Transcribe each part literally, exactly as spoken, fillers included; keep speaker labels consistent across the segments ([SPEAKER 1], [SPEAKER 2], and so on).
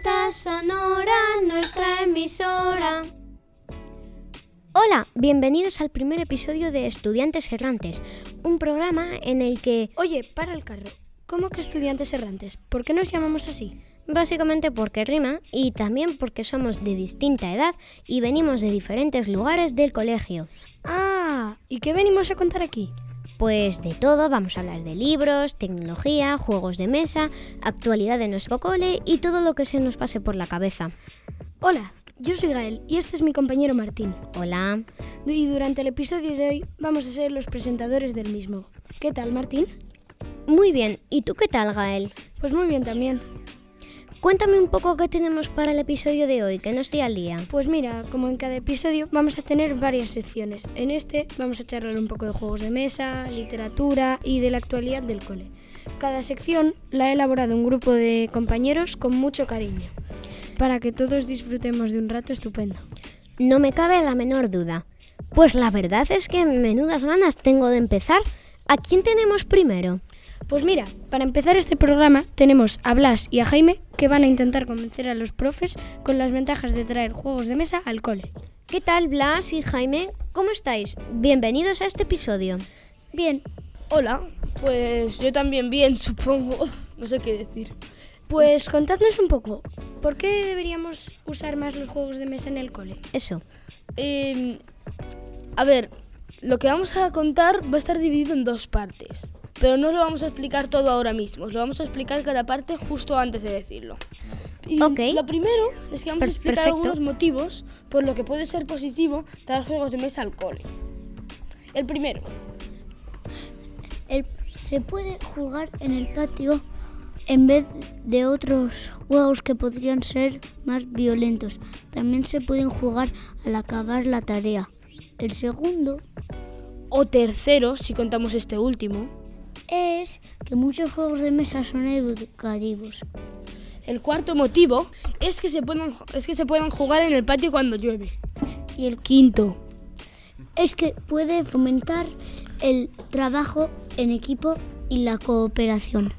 [SPEAKER 1] Fiesta sonora, nuestra emisora.
[SPEAKER 2] Hola, bienvenidos al primer episodio de Estudiantes Errantes, un programa en el que...
[SPEAKER 3] Oye, para el carro. ¿Cómo que estudiantes errantes? ¿Por qué nos llamamos así?
[SPEAKER 2] Básicamente porque rima y también porque somos de distinta edad y venimos de diferentes lugares del colegio.
[SPEAKER 3] Ah, ¿y qué venimos a contar aquí?
[SPEAKER 2] Pues de todo, vamos a hablar de libros, tecnología, juegos de mesa, actualidad de nuestro cole y todo lo que se nos pase por la cabeza.
[SPEAKER 3] Hola, yo soy Gael y este es mi compañero Martín.
[SPEAKER 2] Hola.
[SPEAKER 3] Y durante el episodio de hoy vamos a ser los presentadores del mismo. ¿Qué tal, Martín?
[SPEAKER 2] Muy bien, ¿y tú qué tal, Gael?
[SPEAKER 3] Pues muy bien también.
[SPEAKER 2] Cuéntame un poco qué tenemos para el episodio de hoy, que no estoy al día.
[SPEAKER 3] Pues mira, como en cada episodio vamos a tener varias secciones. En este vamos a charlar un poco de juegos de mesa, literatura y de la actualidad del cole. Cada sección la ha elaborado un grupo de compañeros con mucho cariño, para que todos disfrutemos de un rato estupendo.
[SPEAKER 2] No me cabe la menor duda. Pues la verdad es que menudas ganas tengo de empezar. ¿A quién tenemos primero?
[SPEAKER 3] Pues mira, para empezar este programa tenemos a Blas y a Jaime que van a intentar convencer a los profes con las ventajas de traer juegos de mesa al cole.
[SPEAKER 2] ¿Qué tal, Blas y Jaime? ¿Cómo estáis? Bienvenidos a este episodio.
[SPEAKER 3] Bien.
[SPEAKER 4] Hola, pues yo también bien, supongo. No sé qué decir.
[SPEAKER 3] Pues contadnos un poco, ¿por qué deberíamos usar más los juegos de mesa en el cole?
[SPEAKER 2] Eso.
[SPEAKER 4] Eh, a ver, lo que vamos a contar va a estar dividido en dos partes. Pero no lo vamos a explicar todo ahora mismo, os lo vamos a explicar cada parte justo antes de decirlo. Y
[SPEAKER 2] okay.
[SPEAKER 4] Lo primero es que vamos
[SPEAKER 2] Per-
[SPEAKER 4] a explicar
[SPEAKER 2] perfecto.
[SPEAKER 4] algunos motivos por lo que puede ser positivo traer juegos de mesa al cole. El primero.
[SPEAKER 5] El, se puede jugar en el patio en vez de otros juegos que podrían ser más violentos. También se pueden jugar al acabar la tarea. El segundo
[SPEAKER 4] O tercero, si contamos este último.
[SPEAKER 5] es que muchos juegos de mesa son educativos.
[SPEAKER 4] El cuarto motivo es que se puedan, es que se puedan jugar en el patio cuando llueve.
[SPEAKER 5] Y el
[SPEAKER 4] Quinto.
[SPEAKER 5] es que puede fomentar el trabajo en equipo y la cooperación.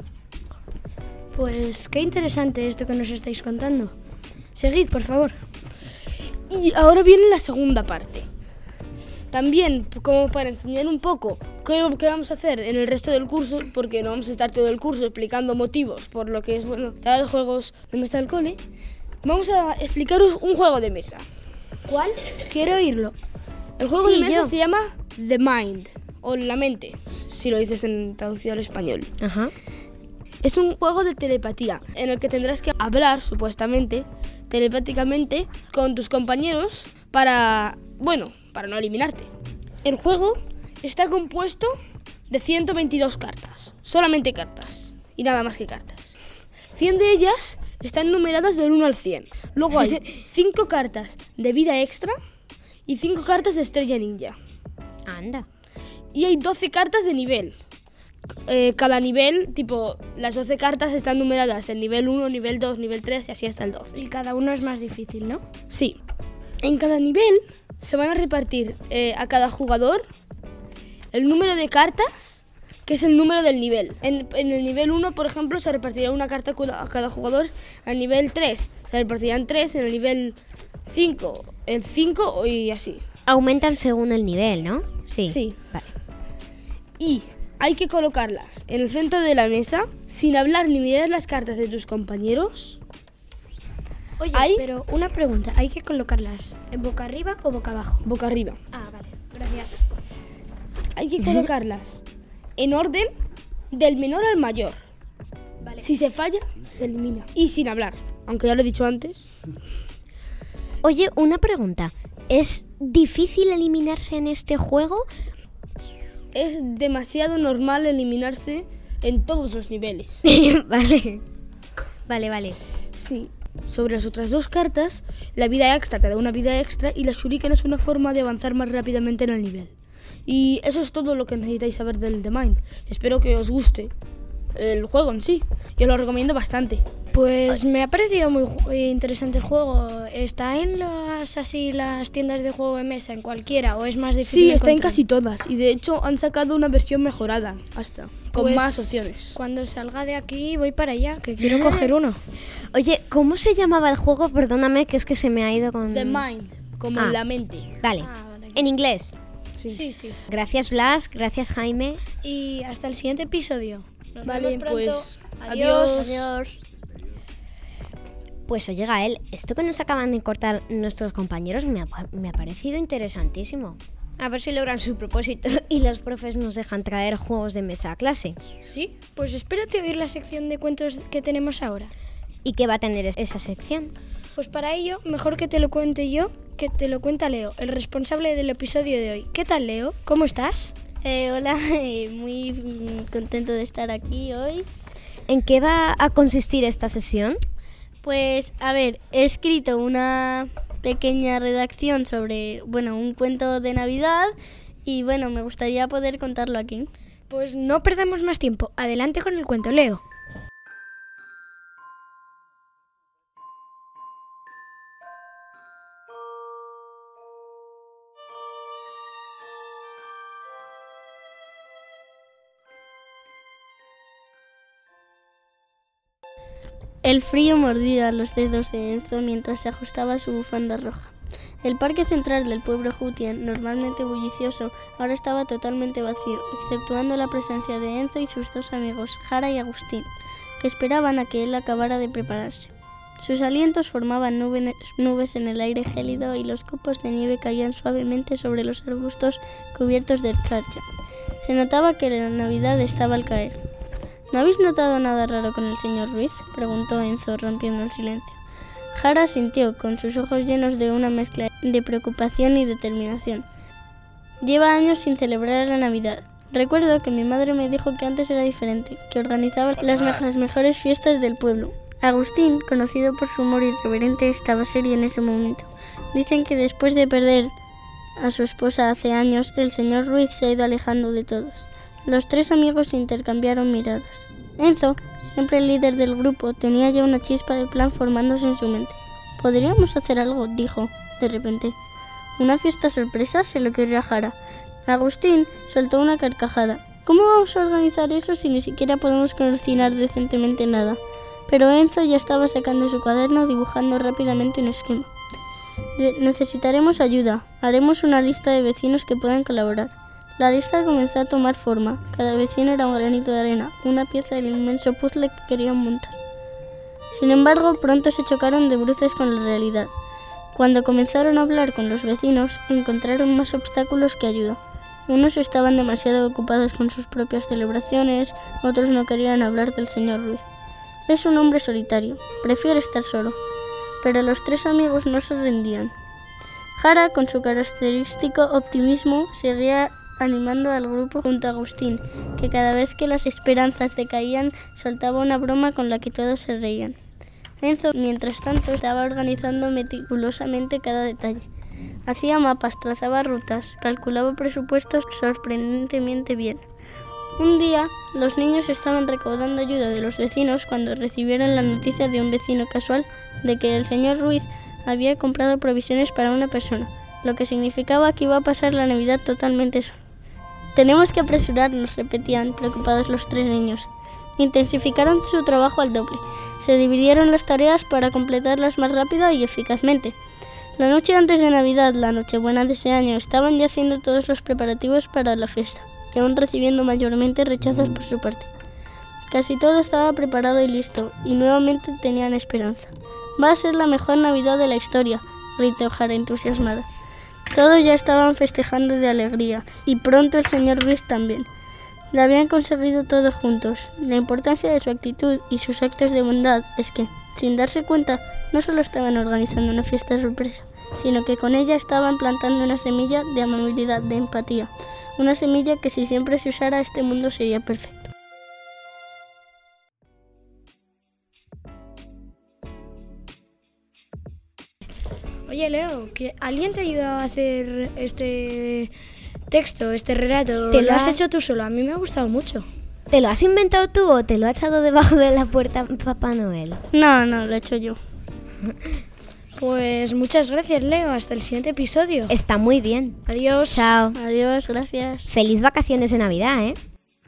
[SPEAKER 3] Pues qué interesante esto que nos estáis contando. Seguid, por favor.
[SPEAKER 4] Y ahora viene la segunda parte. También, como para enseñar un poco qué, qué vamos a hacer en el resto del curso, porque no vamos a estar todo el curso explicando motivos por lo que es bueno traer juegos de mesa al cole, vamos a explicaros un juego de mesa.
[SPEAKER 3] ¿Cuál? Quiero oírlo.
[SPEAKER 4] El juego
[SPEAKER 2] Sí,
[SPEAKER 4] de mesa
[SPEAKER 2] yo.
[SPEAKER 4] se llama The Mind, o La Mente, si lo dices en traducido al español.
[SPEAKER 2] Ajá.
[SPEAKER 4] Es un juego de telepatía, en el que tendrás que hablar, supuestamente, telepáticamente, con tus compañeros para, bueno, para no eliminarte. El juego está compuesto de ciento veintidós cartas, solamente cartas, y nada más que cartas. cien de ellas están numeradas del uno al cien. Luego hay cinco cartas de vida extra y cinco cartas de estrella ninja.
[SPEAKER 2] Anda.
[SPEAKER 4] Y hay doce cartas de nivel. Eh, cada nivel, tipo, las doce cartas están numeradas en nivel uno, nivel dos, nivel tres y así hasta el doce.
[SPEAKER 3] Y cada uno es más difícil, ¿no?
[SPEAKER 4] Sí. En cada nivel se van a repartir eh, a cada jugador el número de cartas, que es el número del nivel. En, en el nivel uno, por ejemplo, se repartirá una carta a cada jugador. Al nivel tres se repartirán tres, en el nivel cinco el cinco y así.
[SPEAKER 2] Aumentan según el nivel, ¿no? Sí.
[SPEAKER 4] Sí.
[SPEAKER 2] Vale.
[SPEAKER 4] Y hay que colocarlas en el centro de la mesa sin hablar ni mirar las cartas de tus compañeros.
[SPEAKER 3] Oye,
[SPEAKER 4] ¿Hay?
[SPEAKER 3] pero una pregunta, ¿hay que colocarlas en boca arriba o boca abajo?
[SPEAKER 4] Boca arriba.
[SPEAKER 3] Ah, vale, gracias.
[SPEAKER 4] Hay que colocarlas en orden del menor al mayor.
[SPEAKER 3] Vale.
[SPEAKER 4] Si se falla, se elimina. Y sin hablar, aunque ya lo he dicho antes.
[SPEAKER 2] Oye, una pregunta. ¿Es difícil eliminarse en este juego?
[SPEAKER 4] Es demasiado normal eliminarse en todos los niveles.
[SPEAKER 2] Vale. Vale, vale.
[SPEAKER 4] Sí. Sobre las otras dos cartas, la vida extra te da una vida extra y la shuriken es una forma de avanzar más rápidamente en el nivel. Y eso es todo lo que necesitáis saber del The Mind. Espero que os guste el juego en sí. Yo lo recomiendo bastante.
[SPEAKER 3] Pues me ha parecido muy ju- interesante el juego. ¿Está en las así las tiendas de juego de mesa, en cualquiera, o es más difícil
[SPEAKER 4] Sí, está en
[SPEAKER 3] encontrar?
[SPEAKER 4] casi todas. Y de hecho han sacado una versión mejorada hasta, con
[SPEAKER 3] Pues,
[SPEAKER 4] más opciones.
[SPEAKER 3] Cuando salga de aquí voy para allá, que quiero coger uno.
[SPEAKER 2] Oye, ¿cómo se llamaba el juego? Perdóname, que es que se me ha ido con...
[SPEAKER 4] The Mind, como
[SPEAKER 2] Ah.
[SPEAKER 4] la mente.
[SPEAKER 2] Vale,
[SPEAKER 3] Ah, vale.
[SPEAKER 2] en inglés.
[SPEAKER 4] Sí.
[SPEAKER 3] Sí, sí.
[SPEAKER 2] Gracias, Blas. Gracias, Jaime.
[SPEAKER 3] Y hasta el siguiente episodio. Nos
[SPEAKER 4] Vale,
[SPEAKER 3] vemos pronto.
[SPEAKER 4] pues,
[SPEAKER 3] Adiós.
[SPEAKER 4] adiós.
[SPEAKER 2] Pues oye, Gael, esto que nos acaban de cortar nuestros compañeros me ha, pa- me ha parecido interesantísimo. A ver si logran su propósito y los profes nos dejan traer juegos de mesa a clase.
[SPEAKER 3] Sí, pues espérate a oír la sección de cuentos que tenemos ahora.
[SPEAKER 2] ¿Y qué va a tener es- esa sección?
[SPEAKER 3] Pues para ello, mejor que te lo cuente yo, que te lo cuenta Leo, el responsable del episodio de hoy. ¿Qué tal, Leo? ¿Cómo estás?
[SPEAKER 5] Eh, hola, eh, muy mm, contento de estar aquí hoy.
[SPEAKER 2] ¿En qué va a consistir esta sesión?
[SPEAKER 5] Pues, a ver, he escrito una pequeña redacción sobre, bueno, un cuento de Navidad y, bueno, me gustaría poder contarlo aquí.
[SPEAKER 3] Pues no perdamos más tiempo. Adelante con el cuento, Leo.
[SPEAKER 5] El frío mordía los dedos de Enzo mientras se ajustaba su bufanda roja. El parque central del pueblo Jutian, normalmente bullicioso, ahora estaba totalmente vacío, exceptuando la presencia de Enzo y sus dos amigos, Jara y Agustín, que esperaban a que él acabara de prepararse. Sus alientos formaban nube- nubes en el aire gélido y los copos de nieve caían suavemente sobre los arbustos cubiertos de escarcha. Se notaba que la Navidad estaba al caer. ¿No habéis notado nada raro con el señor Ruiz?, preguntó Enzo, rompiendo el silencio. Jara asintió, con sus ojos llenos de una mezcla de preocupación y determinación. Lleva años sin celebrar la Navidad. Recuerdo que mi madre me dijo que antes era diferente, que organizaba las, me- las mejores fiestas del pueblo. Agustín, conocido por su humor irreverente, estaba serio en ese momento. Dicen que después de perder a su esposa hace años, el señor Ruiz se ha ido alejando de todos. Los tres amigos intercambiaron miradas. Enzo, siempre el líder del grupo, tenía ya una chispa de plan formándose en su mente. «Podríamos hacer algo», dijo, de repente. «¿Una fiesta sorpresa?», se lo ocurrió a Jara. Agustín soltó una carcajada. «¿Cómo vamos a organizar eso si ni siquiera podemos cocinar decentemente nada?». Pero Enzo ya estaba sacando su cuaderno, dibujando rápidamente un esquema. «De- Necesitaremos ayuda. Haremos una lista de vecinos que puedan colaborar». La lista comenzó a tomar forma. Cada vecino era un granito de arena, una pieza del inmenso puzzle que querían montar. Sin embargo, pronto se chocaron de bruces con la realidad. Cuando comenzaron a hablar con los vecinos, encontraron más obstáculos que ayuda. Unos estaban demasiado ocupados con sus propias celebraciones, otros no querían hablar del señor Ruiz. Es un hombre solitario, prefiere estar solo. Pero los tres amigos no se rendían. Jara, con su característico optimismo, seguía animando al grupo junto a Agustín, que cada vez que las esperanzas decaían, soltaba una broma con la que todos se reían. Enzo, mientras tanto, estaba organizando meticulosamente cada detalle. Hacía mapas, trazaba rutas, calculaba presupuestos sorprendentemente bien. Un día, los niños estaban recaudando ayuda de los vecinos cuando recibieron la noticia de un vecino casual de que el señor Ruiz había comprado provisiones para una persona, lo que significaba que iba a pasar la Navidad totalmente solo. «Tenemos que apresurarnos», repetían, preocupados los tres niños. Intensificaron su trabajo al doble. Se dividieron las tareas para completarlas más rápida y eficazmente. La noche antes de Navidad, la Nochebuena de ese año, estaban ya haciendo todos los preparativos para la fiesta, y aún recibiendo mayormente rechazos por su parte. Casi todo estaba preparado y listo, y nuevamente tenían esperanza. «Va a ser la mejor Navidad de la historia», gritó Jara entusiasmada. Todos ya estaban festejando de alegría, y pronto el señor Ruiz también. Lo habían conseguido todos juntos. La importancia de su actitud y sus actos de bondad es que, sin darse cuenta, no solo estaban organizando una fiesta sorpresa, sino que con ella estaban plantando una semilla de amabilidad, de empatía. Una semilla que si siempre se usara, este mundo sería perfecto.
[SPEAKER 3] Oye, Leo, ¿que alguien te ha ayudado a hacer este texto, este relato?
[SPEAKER 2] Te
[SPEAKER 3] ¿Lo
[SPEAKER 2] lo
[SPEAKER 3] has
[SPEAKER 2] ha-
[SPEAKER 3] hecho tú solo? A mí me ha gustado mucho.
[SPEAKER 2] ¿Te lo has inventado tú o te lo ha echado debajo de la puerta Papá Noel?
[SPEAKER 4] No, no, lo he hecho yo.
[SPEAKER 3] Pues muchas gracias, Leo. Hasta el siguiente episodio.
[SPEAKER 2] Está muy bien.
[SPEAKER 3] Adiós.
[SPEAKER 2] Chao.
[SPEAKER 4] Adiós, gracias.
[SPEAKER 2] Feliz vacaciones de Navidad, ¿eh?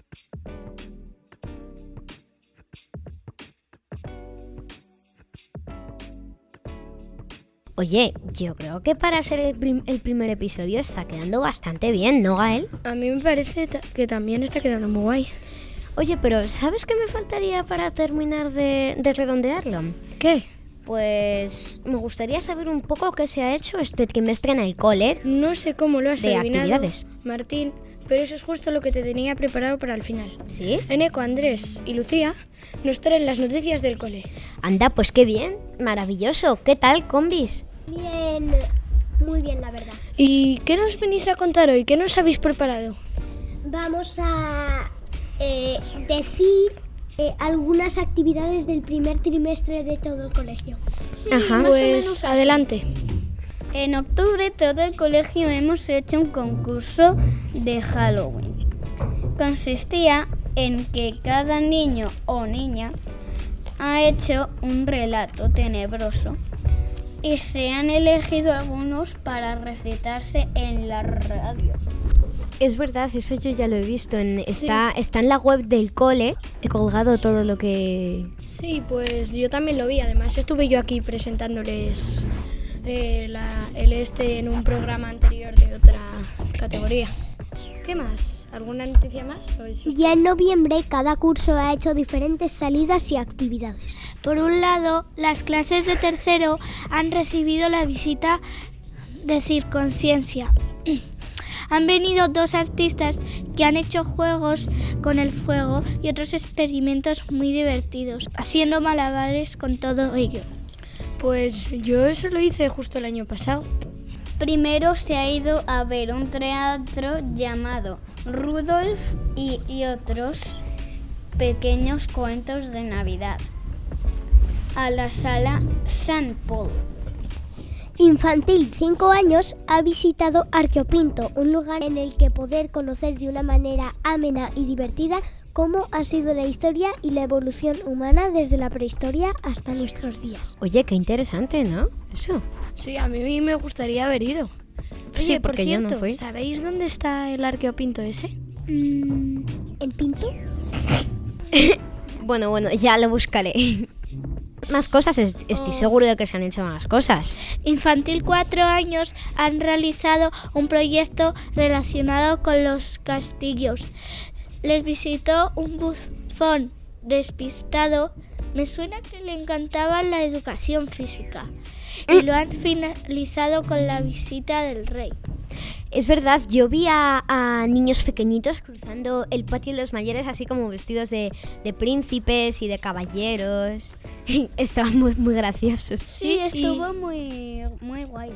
[SPEAKER 2] Oye, yo creo que para ser el, prim- el primer episodio está quedando bastante bien, ¿no, Gael?
[SPEAKER 3] A mí me parece ta- que también está quedando muy guay.
[SPEAKER 2] Oye, pero ¿sabes qué me faltaría para terminar de, de redondearlo?
[SPEAKER 3] ¿Qué?
[SPEAKER 2] Pues me gustaría saber un poco qué se ha hecho este trimestre en el cole.
[SPEAKER 3] No sé cómo lo has
[SPEAKER 2] De
[SPEAKER 3] adivinado,
[SPEAKER 2] actividades.
[SPEAKER 3] Martín, pero eso es justo lo que te tenía preparado para el final.
[SPEAKER 2] ¿Sí?
[SPEAKER 3] Eneco, Andrés y Lucía nos traen las noticias del cole.
[SPEAKER 2] Anda, pues qué bien, maravilloso. ¿Qué tal, combis?
[SPEAKER 5] Bien, muy bien, la verdad.
[SPEAKER 3] ¿Y qué nos venís a contar hoy? ¿Qué nos habéis preparado?
[SPEAKER 5] Vamos a eh, decir eh, algunas actividades del primer trimestre de todo el colegio.
[SPEAKER 2] Ajá.
[SPEAKER 3] Pues adelante.
[SPEAKER 1] En octubre todo el colegio hemos hecho un concurso de Halloween. Consistía en que cada niño o niña ha hecho un relato tenebroso y se han elegido algunos para recitarse en la radio.
[SPEAKER 2] Es verdad, eso yo ya lo he visto. En, está, está en la web del cole. He colgado todo lo que...
[SPEAKER 3] Sí, pues yo también lo vi. Además estuve yo aquí presentándoles eh, la- el este en un programa anterior de otra categoría. ¿Qué más? ¿Alguna noticia más? ¿O eso es
[SPEAKER 5] Ya en noviembre cada curso ha hecho diferentes salidas y actividades.
[SPEAKER 6] Por un lado, las clases de tercero han recibido la visita de Circonciencia. Han venido dos artistas que han hecho juegos con el fuego y otros experimentos muy divertidos, haciendo malabares con todo ello.
[SPEAKER 3] Pues yo eso lo hice justo el año pasado.
[SPEAKER 1] Primero se ha ido a ver un teatro llamado Rudolf y, y otros pequeños cuentos de Navidad a la sala San Paul.
[SPEAKER 5] Infantil cinco años ha visitado Arqueopinto, un lugar en el que poder conocer de una manera amena y divertida cómo ha sido la historia y la evolución humana desde la prehistoria hasta nuestros días.
[SPEAKER 2] Oye, qué interesante, ¿no? Eso.
[SPEAKER 3] Sí, a mí me gustaría haber ido.
[SPEAKER 2] Sí,
[SPEAKER 3] Oye, por
[SPEAKER 2] porque yo no
[SPEAKER 3] cierto,
[SPEAKER 2] fui.
[SPEAKER 3] ¿sabéis dónde está el Arqueopinto ese?
[SPEAKER 5] Mm, ¿En Pinto?
[SPEAKER 2] Bueno, bueno, ya lo buscaré. Más cosas, es- estoy seguro de que se han hecho más cosas.
[SPEAKER 6] Infantil cuatro años han realizado un proyecto relacionado con los castillos. Les visitó un bufón despistado. Me suena que le encantaba la educación física. Y lo han finalizado con la visita del rey.
[SPEAKER 2] Es verdad, yo vi a, a niños pequeñitos cruzando el patio de los mayores así como vestidos de, de príncipes y de caballeros. Estaban muy, muy graciosos.
[SPEAKER 1] Sí, estuvo muy, muy guay.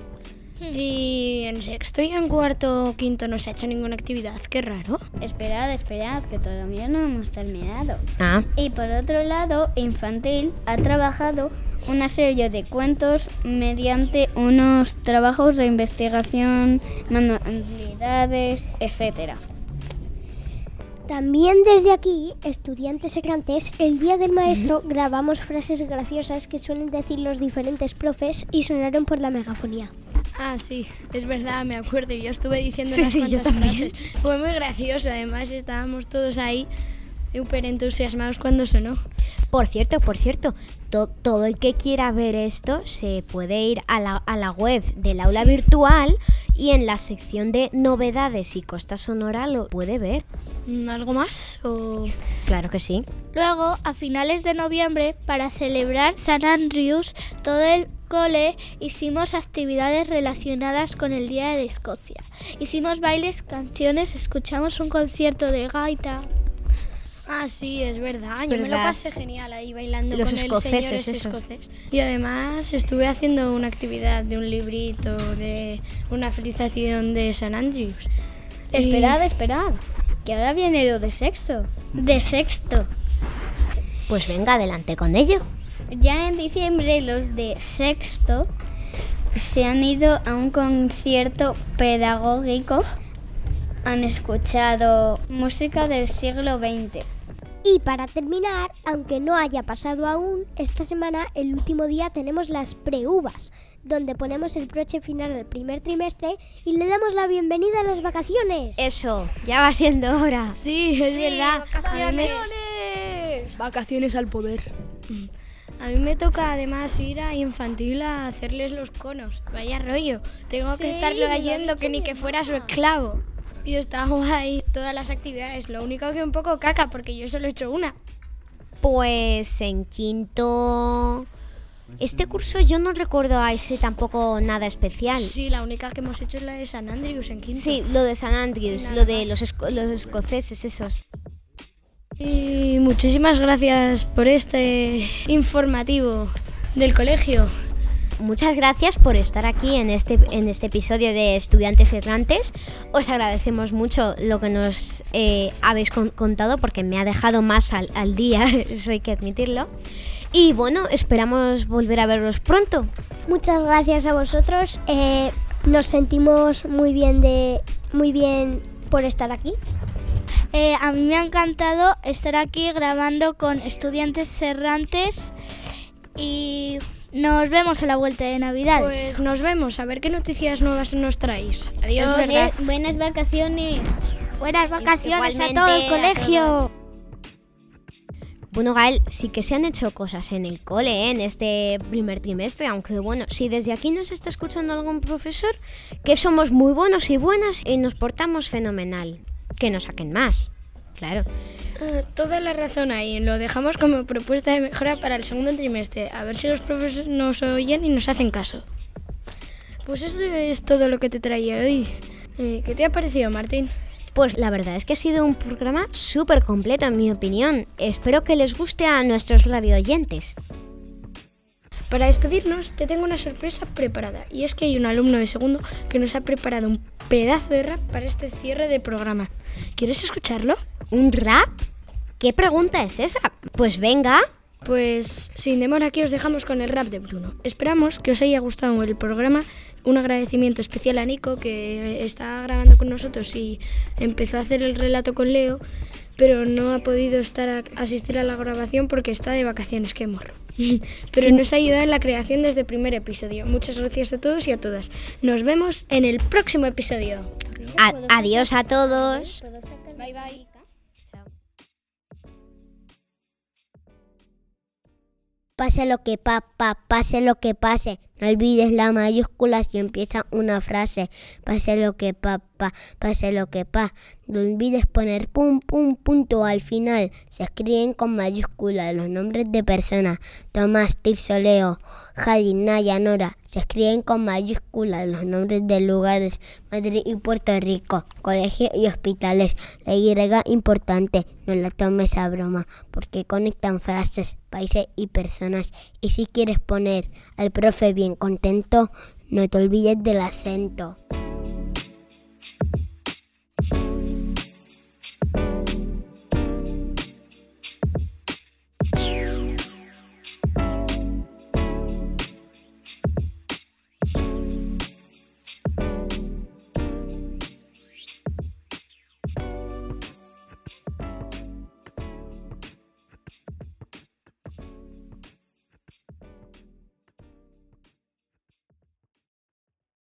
[SPEAKER 3] Y en sexto y en cuarto o quinto no se ha hecho ninguna actividad. Qué raro.
[SPEAKER 1] Esperad, esperad, que todavía no hemos terminado.
[SPEAKER 2] Ah,
[SPEAKER 1] Y por otro lado, Infantil ha trabajado una serie de cuentos mediante unos trabajos de investigación, manualidades, etcétera.
[SPEAKER 5] También desde aquí, estudiantes errantes, el día del maestro grabamos frases graciosas que suelen decir los diferentes profes y sonaron por la megafonía.
[SPEAKER 3] Ah, sí, es verdad, me acuerdo. Yo estuve diciendo
[SPEAKER 2] Sí,
[SPEAKER 3] unas
[SPEAKER 2] sí, yo
[SPEAKER 3] cuantas
[SPEAKER 2] también.
[SPEAKER 3] frases. Fue muy gracioso, además estábamos todos ahí súper entusiasmados cuando sonó.
[SPEAKER 2] por cierto, por cierto, to- todo el que quiera ver esto se puede ir a la, a la web del aula virtual y en la sección de novedades y costa sonora lo puede ver.
[SPEAKER 3] Mm, ¿Algo más? O...
[SPEAKER 2] Claro que sí.
[SPEAKER 6] Luego, a finales de noviembre, para celebrar San Andrews, todo el cole hicimos actividades relacionadas con el Día de Escocia. Hicimos bailes, canciones, escuchamos un concierto de gaita.
[SPEAKER 3] Ah, sí, es verdad. Yo me lo
[SPEAKER 2] ¿Verdad?
[SPEAKER 3] pasé genial ahí bailando
[SPEAKER 2] Los
[SPEAKER 3] con
[SPEAKER 2] escoceses
[SPEAKER 3] el señor
[SPEAKER 2] esos.
[SPEAKER 3] escocés. Y además estuve haciendo una actividad de un librito, de una felicitación de San Andrews. Y-
[SPEAKER 1] Esperad, esperad, que ahora viene lo de sexto. De sexto.
[SPEAKER 2] Pues venga, adelante con ello.
[SPEAKER 1] Ya en diciembre los de sexto se han ido a un concierto pedagógico. Han escuchado música del siglo veinte.
[SPEAKER 7] Y para terminar, aunque no haya pasado aún, esta semana, el último día, tenemos las pre-uvas, donde ponemos el broche final al primer trimestre y le damos la bienvenida a las vacaciones.
[SPEAKER 2] Eso, ya va siendo hora.
[SPEAKER 3] Sí, es verdad.
[SPEAKER 4] ¡Vacaciones! Vacaciones al poder.
[SPEAKER 3] A mí me toca además ir a infantil a hacerles los conos. Vaya rollo. Tengo que
[SPEAKER 1] Sí,
[SPEAKER 3] estarlo
[SPEAKER 1] me lo ha
[SPEAKER 3] ayendo
[SPEAKER 1] dicho
[SPEAKER 3] que ni
[SPEAKER 1] mi
[SPEAKER 3] que fuera su
[SPEAKER 1] mamá.
[SPEAKER 3] esclavo. Y está guay todas las actividades. Lo único que un poco caca porque yo solo he hecho una.
[SPEAKER 2] Pues en quinto... Este curso yo no recuerdo a ese tampoco nada especial.
[SPEAKER 3] Sí, la única que hemos hecho es la de San Andrews en quinto.
[SPEAKER 2] Sí, lo de San Andrews,
[SPEAKER 3] Nada
[SPEAKER 2] lo de
[SPEAKER 3] más.
[SPEAKER 2] los, esco- los escoceses esos.
[SPEAKER 3] Y muchísimas gracias por este informativo del colegio.
[SPEAKER 2] Muchas gracias por estar aquí en este, en este episodio de Estudiantes Errantes. Os agradecemos mucho lo que nos eh, habéis con- contado porque me ha dejado más al, al día, eso hay que admitirlo. Y bueno, esperamos volver a verlos pronto.
[SPEAKER 7] Muchas gracias a vosotros. Eh, nos sentimos muy bien de muy bien por estar aquí.
[SPEAKER 6] Eh, a mí me ha encantado estar aquí grabando con Estudiantes Errantes y nos vemos a la vuelta de Navidad.
[SPEAKER 3] Pues nos vemos, a ver qué noticias nuevas nos traéis. Adiós.
[SPEAKER 1] Es verdad. Buenas vacaciones.
[SPEAKER 6] Buenas vacaciones a
[SPEAKER 2] Igualmente,
[SPEAKER 6] todo el
[SPEAKER 2] a
[SPEAKER 6] colegio.
[SPEAKER 2] todos. Bueno, Gael, sí que se han hecho cosas en el cole, ¿eh? En este primer trimestre, aunque bueno, si desde aquí nos está escuchando algún profesor, que somos muy buenos y buenas y nos portamos fenomenal. Que nos saquen más, claro.
[SPEAKER 3] Ah, toda la razón ahí, lo dejamos como propuesta de mejora para el segundo trimestre. A ver si los profesores nos oyen y nos hacen caso. Pues eso es todo lo que te traía hoy. Eh, ¿Qué te ha parecido, Martín?
[SPEAKER 2] Pues la verdad es que ha sido un programa súper completo en mi opinión. Espero que les guste a nuestros radioyentes.
[SPEAKER 3] Para despedirnos te tengo una sorpresa preparada y es que hay un alumno de segundo que nos ha preparado un pedazo de rap para este cierre de programa. ¿Quieres escucharlo?
[SPEAKER 2] ¿Un rap? ¿Qué pregunta es esa? Pues venga.
[SPEAKER 3] Pues sin demora aquí os dejamos con el rap de Bruno. Esperamos que os haya gustado el programa. Un agradecimiento especial a Nico que está grabando con nosotros y empezó a hacer el relato con Leo, pero no ha podido estar a asistir a la grabación porque está de vacaciones, qué morro. Pero nos ha ayudado en la creación desde el primer episodio. Muchas gracias a todos y a todas. Nos vemos en el próximo episodio.
[SPEAKER 2] A- adiós a todos.
[SPEAKER 3] Bye bye.
[SPEAKER 7] Pase lo que pa, pa, pase lo que pase, no olvides la mayúscula si empieza una frase. Pase lo que pa, pa, pase lo que pa, no olvides poner pum, pum, punto al final. Se escriben con mayúscula los nombres de personas. Tomás, Tirso, Leo, Jadi, Naya, Nora. Se escriben con mayúscula los nombres de lugares, Madrid y Puerto Rico, colegios y hospitales. La Y importante, no la tomes a broma, porque conectan frases, países y personas. Y si quieres poner al profe bien contento, no te olvides del acento.